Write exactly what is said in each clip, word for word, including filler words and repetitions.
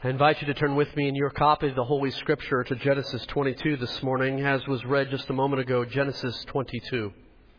I invite you to turn with me in your copy of the Holy Scripture to Genesis twenty-two this morning, as was read just a moment ago, Genesis twenty-two.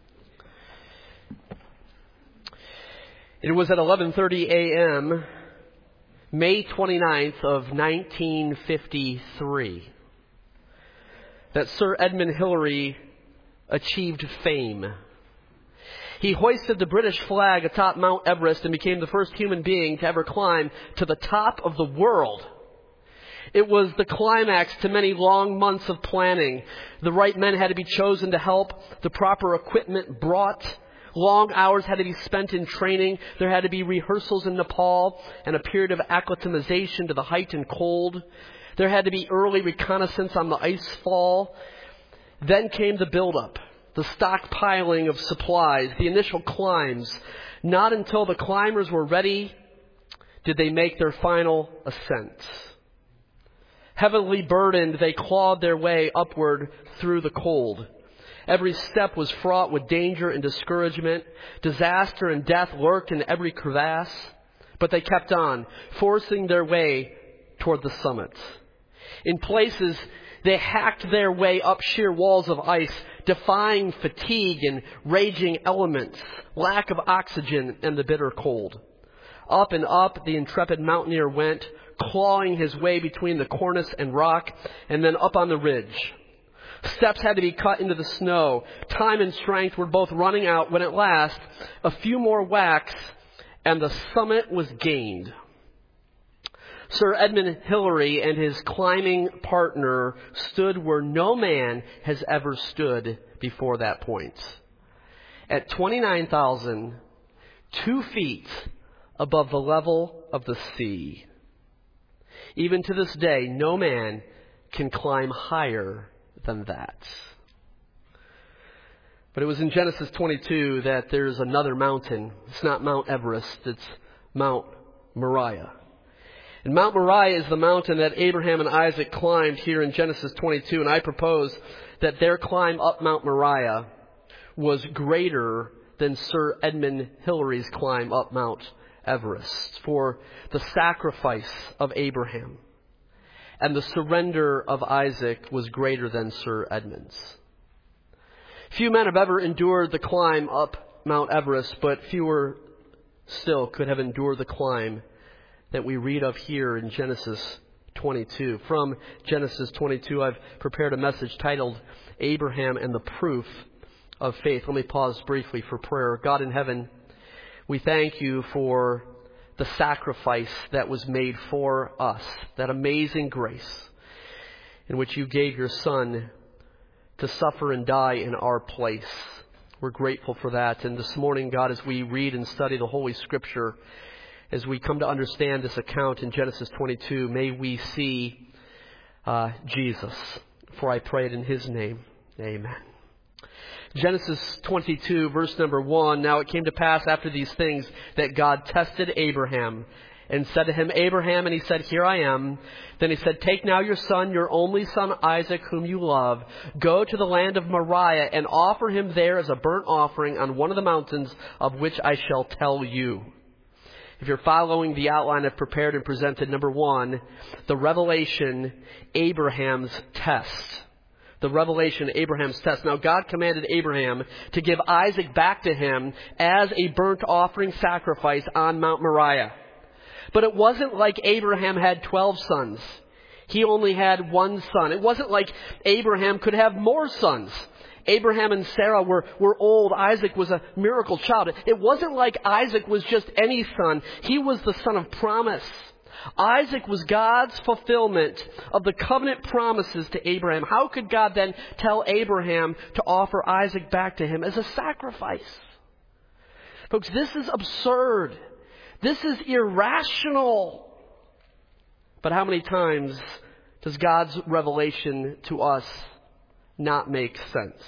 It was at eleven thirty a.m., May twenty-ninth of nineteen fifty-three, that Sir Edmund Hillary achieved fame. He hoisted the British flag atop Mount Everest and became the first human being to ever climb to the top of the world. It was the climax to many long months of planning. The right men had to be chosen to help, the proper equipment brought. Long hours had to be spent in training. There had to be rehearsals in Nepal and a period of acclimatization to the height and cold. There had to be early reconnaissance on the ice fall. Then came the buildup, the stockpiling of supplies, the initial climbs. Not until the climbers were ready did they make their final ascent. Heavily burdened, they clawed their way upward through the cold. Every step was fraught with danger and discouragement. Disaster and death lurked in every crevasse. But they kept on, forcing their way toward the summits. In places, they hacked their way up sheer walls of ice, defying fatigue and raging elements, lack of oxygen, and the bitter cold. Up and up the intrepid mountaineer went, clawing his way between the cornice and rock, and then up on the ridge. Steps had to be cut into the snow. Time and strength were both running out when at last a few more whacks and the summit was gained. Sir Edmund Hillary and his climbing partner stood where no man has ever stood before that point. At twenty-nine thousand two feet above the level of the sea. Even to this day, no man can climb higher than that. But it was in Genesis twenty-two that there's another mountain. It's not Mount Everest, it's Mount Moriah. And Mount Moriah is the mountain that Abraham and Isaac climbed here in Genesis twenty-two. And I propose that their climb up Mount Moriah was greater than Sir Edmund Hillary's climb up Mount Everest. For the sacrifice of Abraham and the surrender of Isaac was greater than Sir Edmund's. Few men have ever endured the climb up Mount Everest, but fewer still could have endured the climb that we read of here in Genesis twenty-two. From Genesis twenty-two, I've prepared a message titled, Abraham and the Proof of Faith. Let me pause briefly for prayer. God in heaven, we thank you for the sacrifice that was made for us, that amazing grace in which you gave your Son to suffer and die in our place. We're grateful for that. And this morning, God, as we read and study the Holy Scripture, as we come to understand this account in Genesis twenty-two, may we see uh, Jesus. For I pray it in His name. Amen. Genesis twenty-two, verse number one. Now it came to pass after these things that God tested Abraham and said to him, Abraham, and he said, Here I am. Then he said, Take now your son, your only son Isaac, whom you love. Go to the land of Moriah and offer him there as a burnt offering on one of the mountains of which I shall tell you. If you're following the outline I've prepared and presented, number one, the revelation, Abraham's test. The revelation, Abraham's test. Now, God commanded Abraham to give Isaac back to him as a burnt offering sacrifice on Mount Moriah. But it wasn't like Abraham had twelve sons. He only had one son. It wasn't like Abraham could have more sons. Abraham and Sarah were, were old. Isaac was a miracle child. It wasn't like Isaac was just any son. He was the son of promise. Isaac was God's fulfillment of the covenant promises to Abraham. How could God then tell Abraham to offer Isaac back to him as a sacrifice? Folks, this is absurd. This is irrational. But how many times does God's revelation to us not make sense?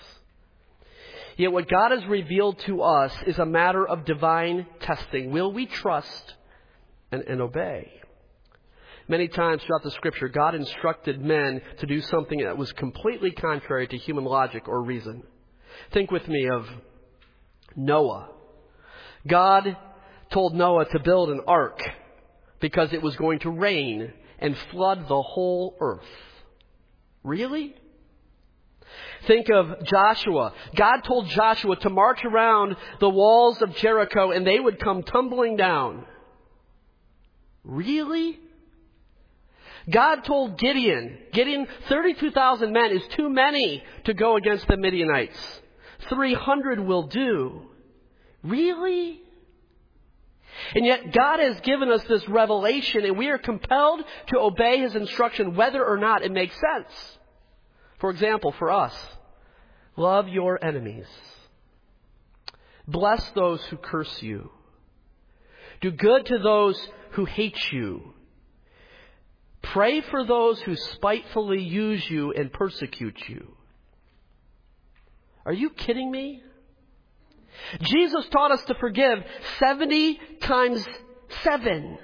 Yet what God has revealed to us is a matter of divine testing. Will we trust and, and obey? Many times throughout the Scripture, God instructed men to do something that was completely contrary to human logic or reason. Think with me of Noah. God told Noah to build an ark. because it was going to rain and flood the whole earth. Really? Think of Joshua. God told Joshua to march around the walls of Jericho and they would come tumbling down. Really? God told Gideon, Gideon, thirty-two thousand men is too many to go against the Midianites. three hundred will do. Really? And yet God has given us this revelation and we are compelled to obey His instruction whether or not it makes sense. For example, for us, love your enemies. Bless those who curse you. Do good to those who hate you. Pray for those who spitefully use you and persecute you. Are you kidding me? Jesus taught us to forgive seventy times seven.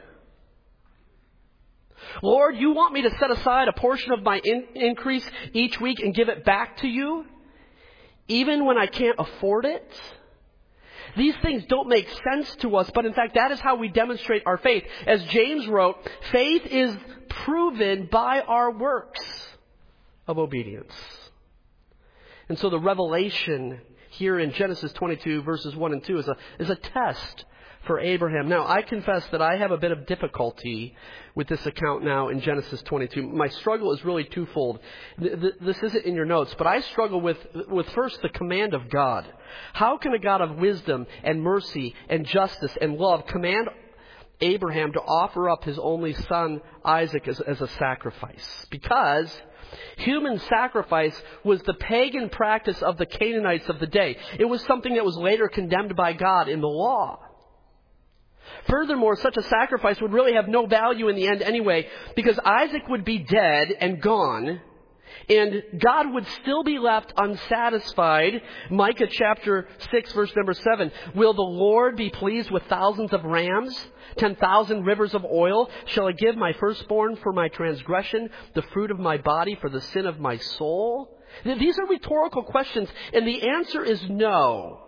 Lord, you want me to set aside a portion of my in- increase each week and give it back to you, even when I can't afford it? These things don't make sense to us, but in fact, that is how we demonstrate our faith. As James wrote, faith is proven by our works of obedience. And so the revelation here in Genesis twenty-two, verses one and two is a, is a test for Abraham. Now, I confess that I have a bit of difficulty with this account now in Genesis twenty-two. My struggle is really twofold. This isn't in your notes, but I struggle with, with first the command of God. How can a God of wisdom and mercy and justice and love command Abraham to offer up his only son, Isaac, as, as a sacrifice? Because human sacrifice was the pagan practice of the Canaanites of the day. It was something that was later condemned by God in the law. Furthermore, such a sacrifice would really have no value in the end anyway, because Isaac would be dead and gone, and God would still be left unsatisfied. Micah chapter six, verse number seven. Will the Lord be pleased with thousands of rams? Ten thousand rivers of oil? Shall I give my firstborn for my transgression, the fruit of my body for the sin of my soul? These are rhetorical questions, and the answer is no.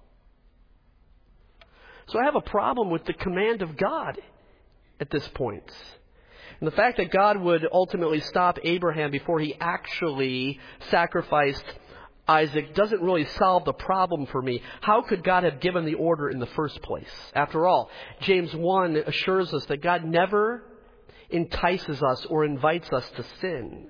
So I have a problem with the command of God at this point. And the fact that God would ultimately stop Abraham before he actually sacrificed Isaac doesn't really solve the problem for me. How could God have given the order in the first place? After all, James one assures us that God never entices us or invites us to sin.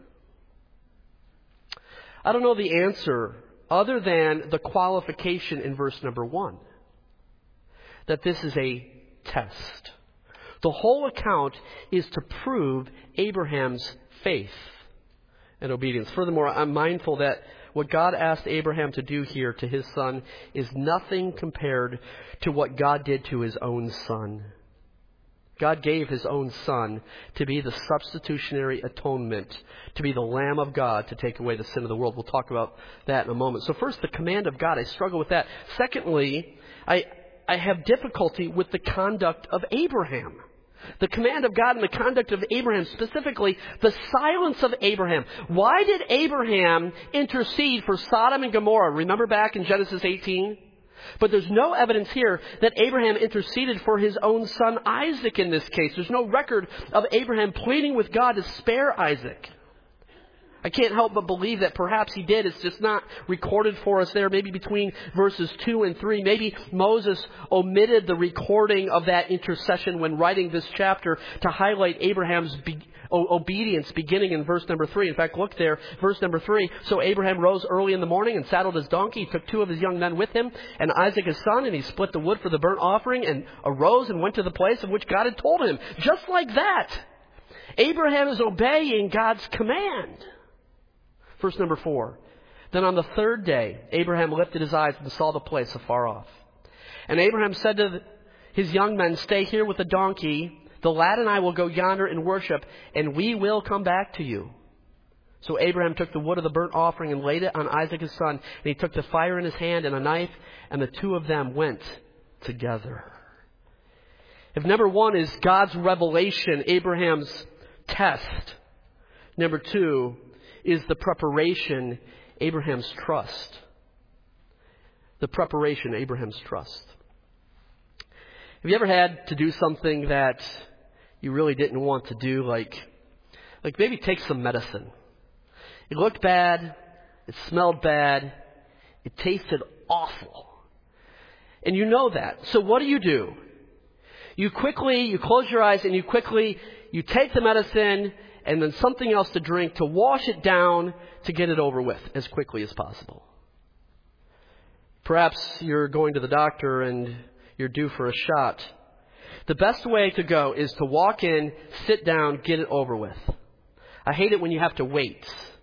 I don't know the answer other than the qualification in verse number one. That this is a test. The whole account is to prove Abraham's faith and obedience. Furthermore, I'm mindful that what God asked Abraham to do here to his son is nothing compared to what God did to his own son. God gave his own son to be the substitutionary atonement, to be the Lamb of God to take away the sin of the world. We'll talk about that in a moment. So first, the command of God. I struggle with that. Secondly, I... I have difficulty with the conduct of Abraham. The command of God and the conduct of Abraham, specifically the silence of Abraham. Why did Abraham intercede for Sodom and Gomorrah? Remember back in Genesis eighteen? But there's no evidence here that Abraham interceded for his own son Isaac in this case. There's no record of Abraham pleading with God to spare Isaac. I can't help but believe that perhaps he did. It's just not recorded for us there. Maybe between verses two and three. Maybe Moses omitted the recording of that intercession when writing this chapter to highlight Abraham's be- obedience beginning in verse number three. In fact, look there, verse number three. So Abraham rose early in the morning and saddled his donkey. He took two of his young men with him and Isaac his son, and he split the wood for the burnt offering and arose and went to the place of which God had told him. Just like that, Abraham is obeying God's command. Verse number four. Then on the third day, Abraham lifted his eyes and saw the place afar off. And Abraham said to his young men, stay here with the donkey. The lad and I will go yonder and worship, and we will come back to you. So Abraham took the wood of the burnt offering and laid it on Isaac his son. And he took the fire in his hand and a knife, and the two of them went together. If number one is God's revelation, Abraham's test. Number two is the preparation, Abraham's trust. The preparation, Abraham's trust. Have you ever had to do something that you really didn't want to do, like, like maybe take some medicine. It looked bad. It smelled bad. It tasted awful. And you know that. So what do you do? You quickly, you close your eyes and you quickly, you take the medicine and then something else to drink to wash it down to get it over with as quickly as possible. Perhaps you're going to the doctor and you're due for a shot. The best way to go is to walk in, sit down, get it over with. I hate it when you have to wait.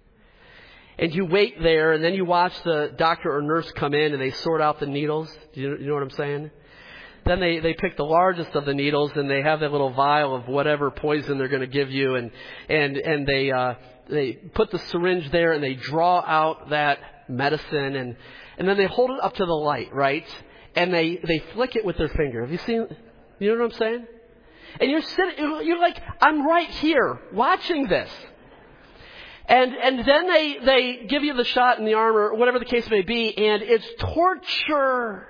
And you wait there and then you watch the doctor or nurse come in and they sort out the needles. Do you, you know what I'm saying? Then they, they pick the largest of the needles and they have that little vial of whatever poison they're going to give you, and and and they uh, they put the syringe there and they draw out that medicine, and and then they hold it up to the light, right? And they they flick it with their finger. Have you seen? You know what I'm saying? And you're sitting, you're like, I'm right here watching this. And and then they they give you the shot in the arm or whatever the case may be, and it's torture.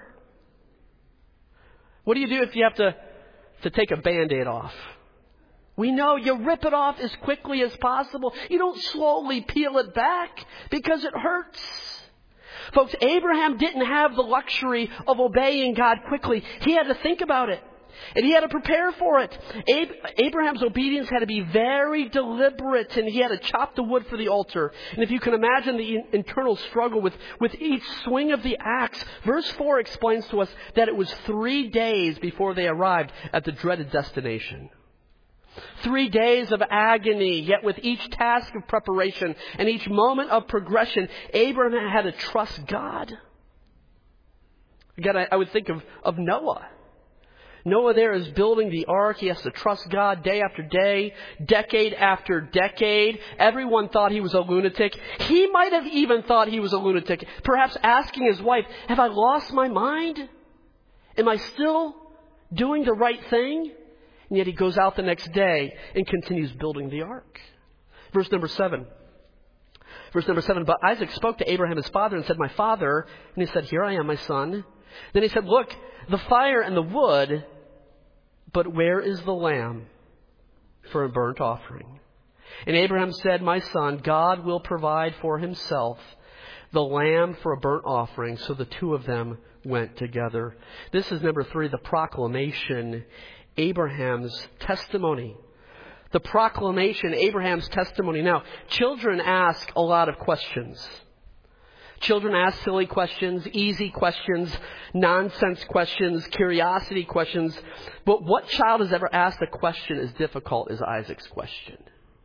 What do you do if you have to, to take a Band-Aid off? We know you rip it off as quickly as possible. You don't slowly peel it back because it hurts. Folks, Abraham didn't have the luxury of obeying God quickly. He had to think about it. And he had to prepare for it. Ab- Abraham's obedience had to be very deliberate, and he had to chop the wood for the altar. And if you can imagine the in- internal struggle with, with each swing of the axe, verse four explains to us that it was three days before they arrived at the dreaded destination. Three days of agony, yet with each task of preparation and each moment of progression, Abraham had to trust God. Again, I, I would think of, of Noah. Noah there is building the ark. He has to trust God day after day, decade after decade. Everyone thought he was a lunatic. He might have even thought he was a lunatic, perhaps asking his wife, have I lost my mind? Am I still doing the right thing? And yet he goes out the next day and continues building the ark. Verse number seven. Verse number seven, but Isaac spoke to Abraham his father and said, my father. And he said, here I am, my son. Then he said, look, the fire and the wood, but where is the lamb for a burnt offering? And Abraham said, my son, God will provide for himself the lamb for a burnt offering. So the two of them went together. This is number three, the proclamation, Abraham's testimony. The proclamation, Abraham's testimony. Now, children ask a lot of questions. Children ask silly questions, easy questions, nonsense questions, curiosity questions. But what child has ever asked a question as difficult as Isaac's question?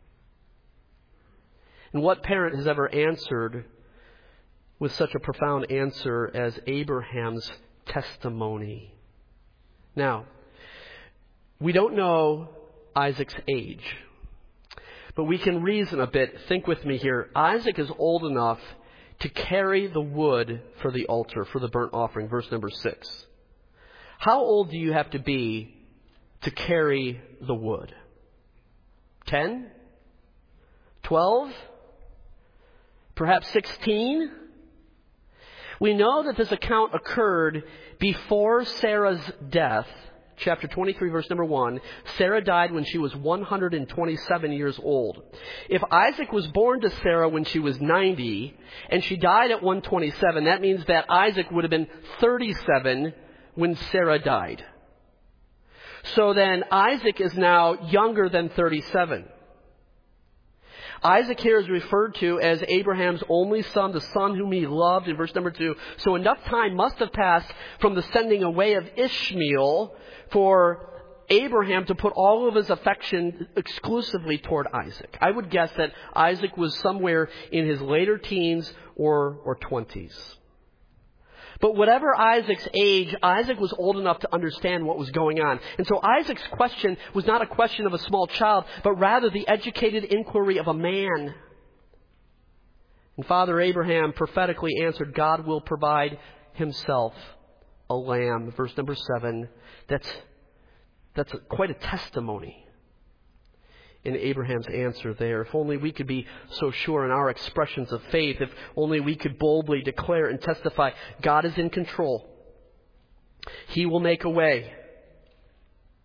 And what parent has ever answered with such a profound answer as Abraham's testimony? Now, we don't know Isaac's age, but we can reason a bit. Think with me here. Isaac is old enough to carry the wood for the altar, for the burnt offering. Verse number six. How old do you have to be to carry the wood? Ten? Twelve? Perhaps sixteen? We know that this account occurred before Sarah's death. Chapter twenty-three, verse number one. Sarah died when she was one hundred twenty-seven years old. If Isaac was born to Sarah when she was ninety, and she died at one hundred twenty-seven, that means that Isaac would have been thirty-seven when Sarah died. So then Isaac is now younger than thirty-seven. Isaac here is referred to as Abraham's only son, the son whom he loved, in verse number two. So enough time must have passed from the sending away of Ishmael for Abraham to put all of his affection exclusively toward Isaac. I would guess that Isaac was somewhere in his later teens or, or twenties. But whatever Isaac's age, Isaac was old enough to understand what was going on. And so Isaac's question was not a question of a small child, but rather the educated inquiry of a man. And Father Abraham prophetically answered, God will provide himself a lamb. Verse number seven. That's, that's a, quite a testimony in Abraham's answer there. If only we could be so sure in our expressions of faith. If only we could boldly declare and testify, God is in control. He will make a way.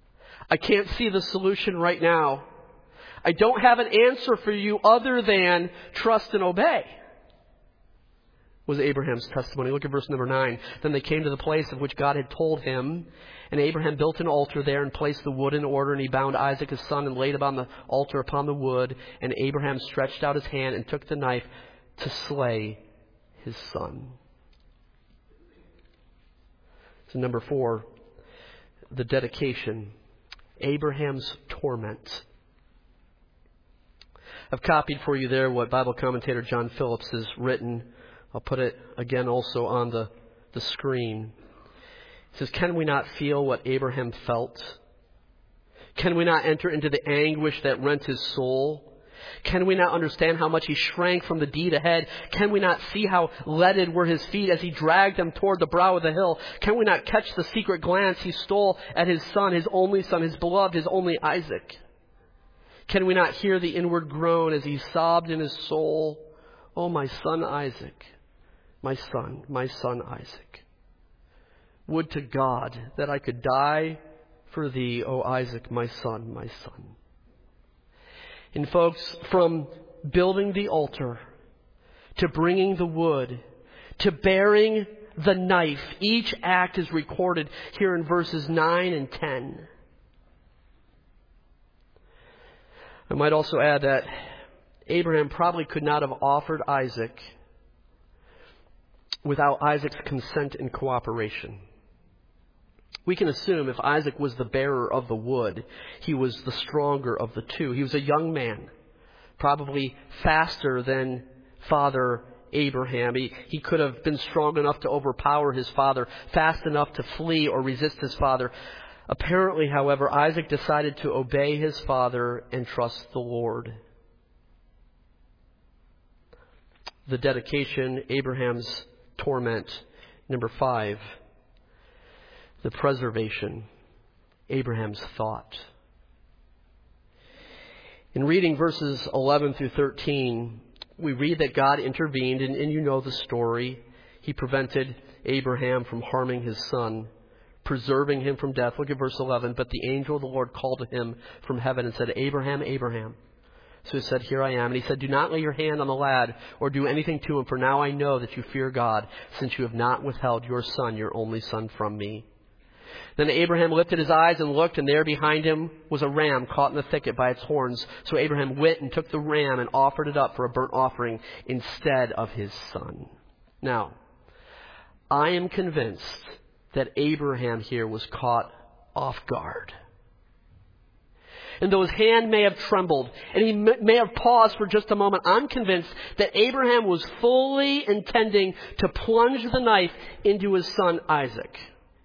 I can't see the solution right now. I don't have an answer for you other than trust and obey, was Abraham's testimony. Look at verse number nine. Then they came to the place of which God had told him, and Abraham built an altar there and placed the wood in order, and he bound Isaac his son and laid upon the altar upon the wood, and Abraham stretched out his hand and took the knife to slay his son. So number four, the dedication, Abraham's torment. I've copied for you there what Bible commentator John Phillips has written. I'll put it again also on the, the screen. He says, can we not feel what Abraham felt? Can we not enter into the anguish that rent his soul? Can we not understand how much he shrank from the deed ahead? Can we not see how leaded were his feet as he dragged them toward the brow of the hill? Can we not catch the secret glance he stole at his son, his only son, his beloved, his only Isaac? Can we not hear the inward groan as he sobbed in his soul, "Oh, my son Isaac, my son, my son Isaac. Would to God that I could die for thee, O Isaac, my son, my son." And folks, from building the altar to bringing the wood to bearing the knife, each act is recorded here in verses nine and ten. I might also add that Abraham probably could not have offered Isaac without Isaac's consent and cooperation. We can assume if Isaac was the bearer of the wood, he was the stronger of the two. He was a young man, probably faster than Father Abraham. He, he could have been strong enough to overpower his father, fast enough to flee or resist his father. Apparently, however, Isaac decided to obey his father and trust the Lord. The dedication, Abraham's torment. Number five, the preservation, Abraham's thought. In reading verses eleven through thirteen, we read that God intervened, and, and you know the story. He prevented Abraham from harming his son, preserving him from death. Look at verse eleven. But the angel of the Lord called to him from heaven and said, "Abraham, Abraham." So he said, "Here I am." And he said, "Do not lay your hand on the lad or do anything to him, for now I know that you fear God, since you have not withheld your son, your only son, from me." Then Abraham lifted his eyes and looked, and there behind him was a ram caught in the thicket by its horns. So Abraham went and took the ram and offered it up for a burnt offering instead of his son. Now, I am convinced that Abraham here was caught off guard. And though his hand may have trembled and he may have paused for just a moment, I'm convinced that Abraham was fully intending to plunge the knife into his son Isaac.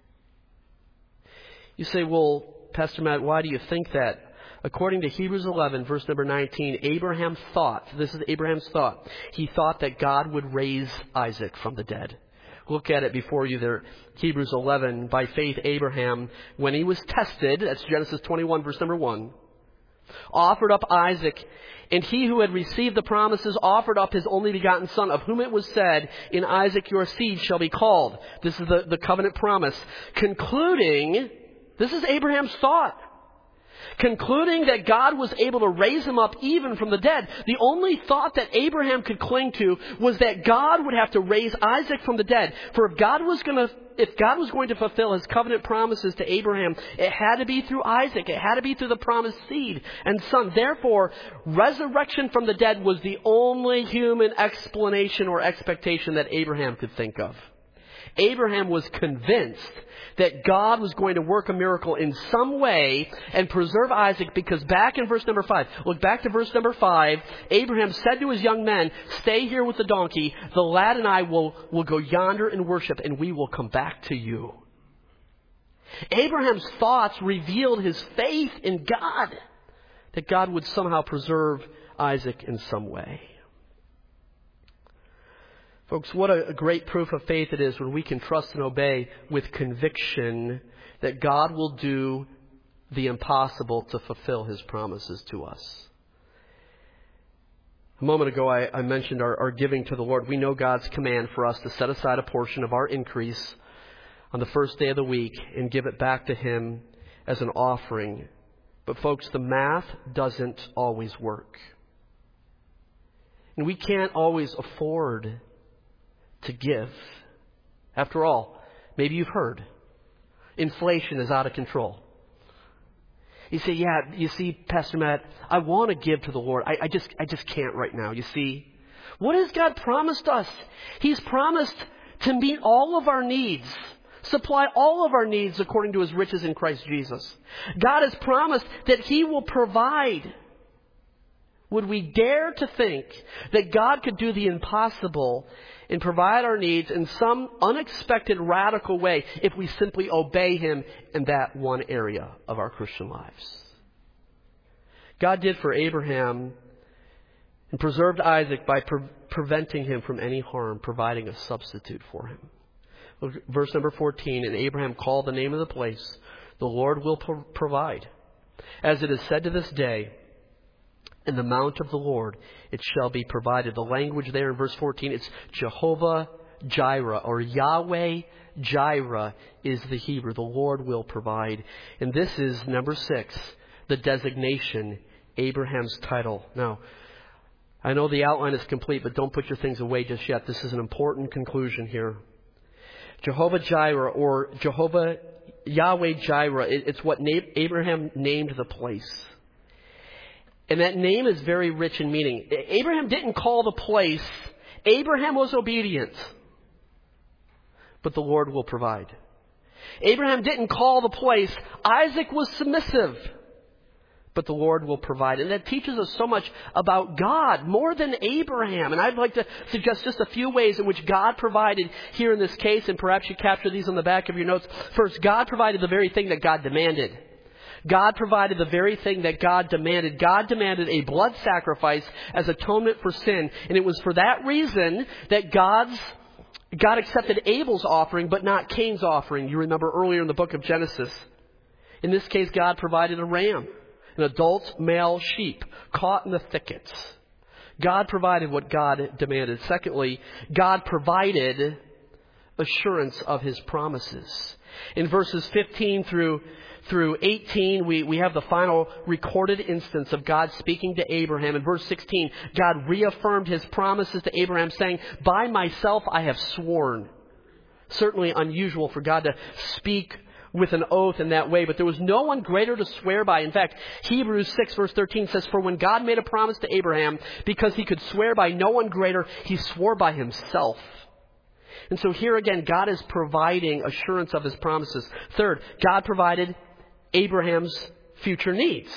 You say, "Well, Pastor Matt, why do you think that?" According to Hebrews eleven, verse number nineteen, Abraham thought, this is Abraham's thought, he thought that God would raise Isaac from the dead. Look at it before you there. Hebrews eleven, by faith Abraham, when he was tested, that's Genesis twenty-one, verse number one, offered up Isaac, and he who had received the promises offered up his only begotten son, of whom it was said, "In Isaac your seed shall be called." This is the, the covenant promise. Concluding, this is Abraham's thought. Concluding that God was able to raise him up even from the dead. The only thought that Abraham could cling to was that God would have to raise Isaac from the dead. For if God was going to, if God was going to fulfill his covenant promises to Abraham, it had to be through Isaac. It had to be through the promised seed and son. Therefore, resurrection from the dead was the only human explanation or expectation that Abraham could think of. Abraham was convinced that God was going to work a miracle in some way and preserve Isaac, because back in verse number five, look back to verse number five, Abraham said to his young men, "Stay here with the donkey. The lad and I will, will go yonder and worship, and we will come back to you." Abraham's thoughts revealed his faith in God, that God would somehow preserve Isaac in some way. Folks, what a great proof of faith it is when we can trust and obey with conviction that God will do the impossible to fulfill his promises to us. A moment ago, I, I mentioned our, our giving to the Lord. We know God's command for us to set aside a portion of our increase on the first day of the week and give it back to him as an offering. But folks, the math doesn't always work. And we can't always afford to give. After all, maybe you've heard, inflation is out of control. You say, yeah, you see, Pastor Matt, I want to give to the Lord. I, I just I just can't right now, you see. What has God promised us? He's promised to meet all of our needs, supply all of our needs according to His riches in Christ Jesus. God has promised that He will provide. Would we dare to think that God could do the impossible and provide our needs in some unexpected, radical way if we simply obey Him in that one area of our Christian lives? God did for Abraham and preserved Isaac by pre- preventing him from any harm, providing a substitute for him. Look, verse number fourteen, and Abraham called the name of the place, the Lord will pro- provide. As it is said to this day, in the mount of the Lord it shall be provided. The language there in verse fourteen, it's Jehovah Jireh, or Yahweh Jireh is the Hebrew. The Lord will provide. And this is number six, the designation, Abraham's title. Now, I know the outline is complete, but don't put your things away just yet. This is an important conclusion here. Jehovah Jireh, or Jehovah Yahweh Jireh, it's what Abraham named the place. And that name is very rich in meaning. Abraham didn't call the place. Abraham was obedient. But the Lord will provide. Abraham didn't call the place. Isaac was submissive. But the Lord will provide. And that teaches us so much about God, more than Abraham. And I'd like to suggest just a few ways in which God provided here in this case. And perhaps you capture these on the back of your notes. First, God provided the very thing that God demanded. God provided the very thing that God demanded. God demanded a blood sacrifice as atonement for sin. And it was for that reason that God's God accepted Abel's offering, but not Cain's offering. You remember earlier in the book of Genesis. In this case, God provided a ram, an adult male sheep caught in the thickets. God provided what God demanded. Secondly, God provided assurance of His promises. In verses fifteen through Through eighteen, we, we have the final recorded instance of God speaking to Abraham. In verse sixteen, God reaffirmed His promises to Abraham, saying, by myself I have sworn. Certainly unusual for God to speak with an oath in that way, but there was no one greater to swear by. In fact, Hebrews six verse thirteen says, for when God made a promise to Abraham, because He could swear by no one greater, He swore by Himself. And so here again, God is providing assurance of His promises. Third, God provided Abraham's future needs.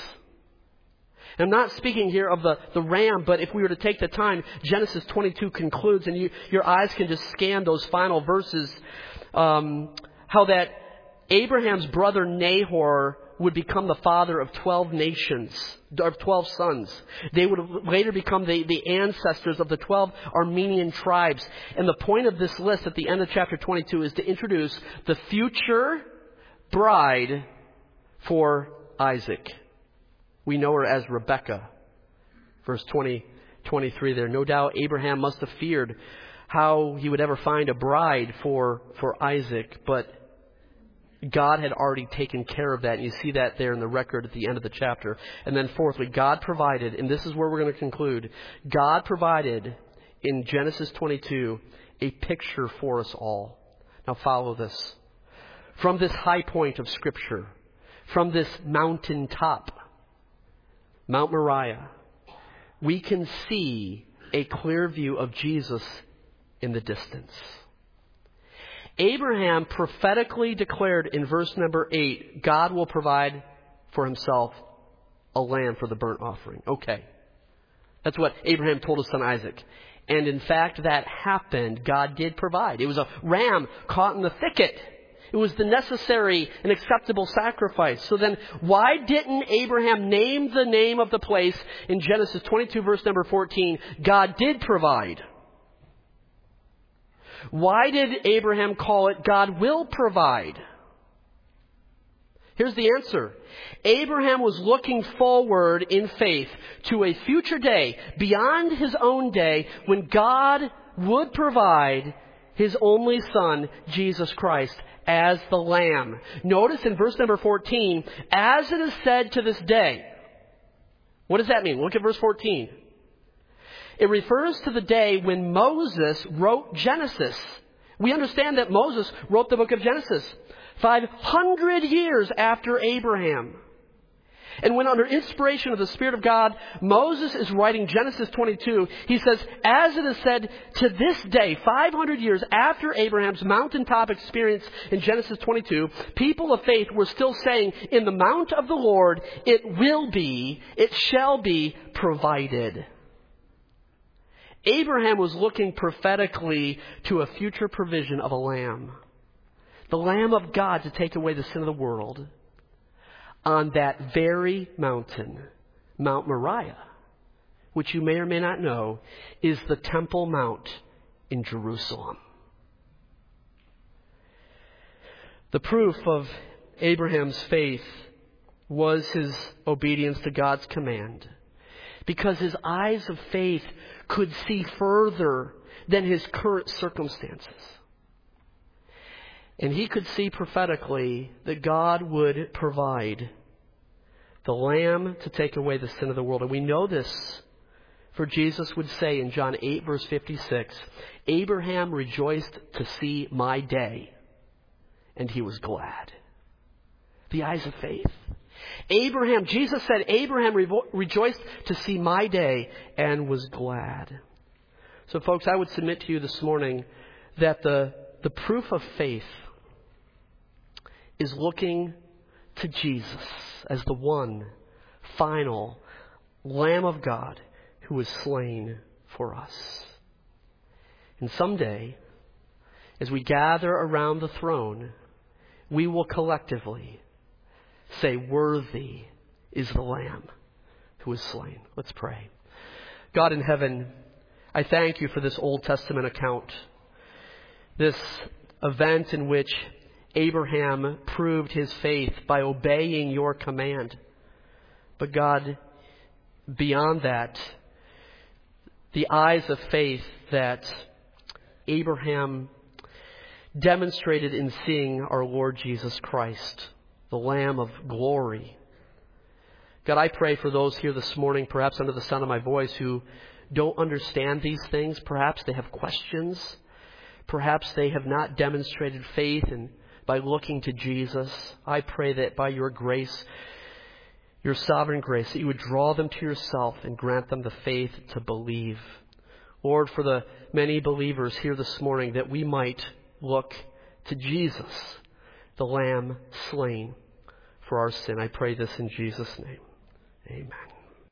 I'm not speaking here of the, the ram, but if we were to take the time, Genesis twenty-two concludes, and you, your eyes can just scan those final verses, um, how that Abraham's brother Nahor would become the father of twelve nations, of twelve sons. They would later become the, the ancestors of the twelve Armenian tribes. And the point of this list at the end of chapter twenty-two is to introduce the future bride for Isaac. We know her as Rebekah. Verse twenty, twenty-three there. No doubt Abraham must have feared how he would ever find a bride for, for Isaac, but God had already taken care of that. And you see that there in the record at the end of the chapter. And then fourthly, God provided, and this is where we're going to conclude, God provided in Genesis twenty-two a picture for us all. Now follow this. From this high point of Scripture, from this mountaintop, Mount Moriah, we can see a clear view of Jesus in the distance. Abraham prophetically declared in verse number eight, God will provide for Himself a lamb for the burnt offering. Okay. That's what Abraham told his son Isaac. And in fact, that happened. God did provide. It was a ram caught in the thicket. It was the necessary and acceptable sacrifice. So then, why didn't Abraham name the name of the place in Genesis twenty-two, verse number fourteen? God did provide. Why did Abraham call it God will provide? Here's the answer. Abraham was looking forward in faith to a future day beyond his own day when God would provide His only Son, Jesus Christ, as the Lamb. Notice in verse number fourteen, as it is said to this day. What does that mean? Look at verse fourteen. It refers to the day when Moses wrote Genesis. We understand that Moses wrote the book of Genesis five hundred years after Abraham. And when under inspiration of the Spirit of God, Moses is writing Genesis twenty-two, he says, as it is said to this day, five hundred years after Abraham's mountaintop experience in Genesis twenty-two, people of faith were still saying, in the mount of the Lord, it will be, it shall be provided. Abraham was looking prophetically to a future provision of a lamb. The Lamb of God to take away the sin of the world. On that very mountain, Mount Moriah, which you may or may not know, is the Temple Mount in Jerusalem. The proof of Abraham's faith was his obedience to God's command, because his eyes of faith could see further than his current circumstances. And he could see prophetically that God would provide the Lamb to take away the sin of the world. And we know this, for Jesus would say in John eight, verse fifty-six, Abraham rejoiced to see my day, and he was glad. The eyes of faith. Abraham, Jesus said, Abraham revo- rejoiced to see my day and was glad. So folks, I would submit to you this morning that the, the proof of faith is looking to Jesus as the one final Lamb of God who was slain for us. And someday, as we gather around the throne, we will collectively say, worthy is the Lamb who was slain. Let's pray. God in heaven, I thank you for this Old Testament account, this event in which Abraham proved his faith by obeying your command. But God, beyond that, the eyes of faith that Abraham demonstrated in seeing our Lord Jesus Christ, the Lamb of glory. God, I pray for those here this morning, perhaps under the sound of my voice, who don't understand these things. Perhaps they have questions. Perhaps they have not demonstrated faith and by looking to Jesus. I pray that by your grace, your sovereign grace, that you would draw them to yourself and grant them the faith to believe. Lord, for the many believers here this morning, that we might look to Jesus, the Lamb slain for our sin. I pray this in Jesus' name. Amen.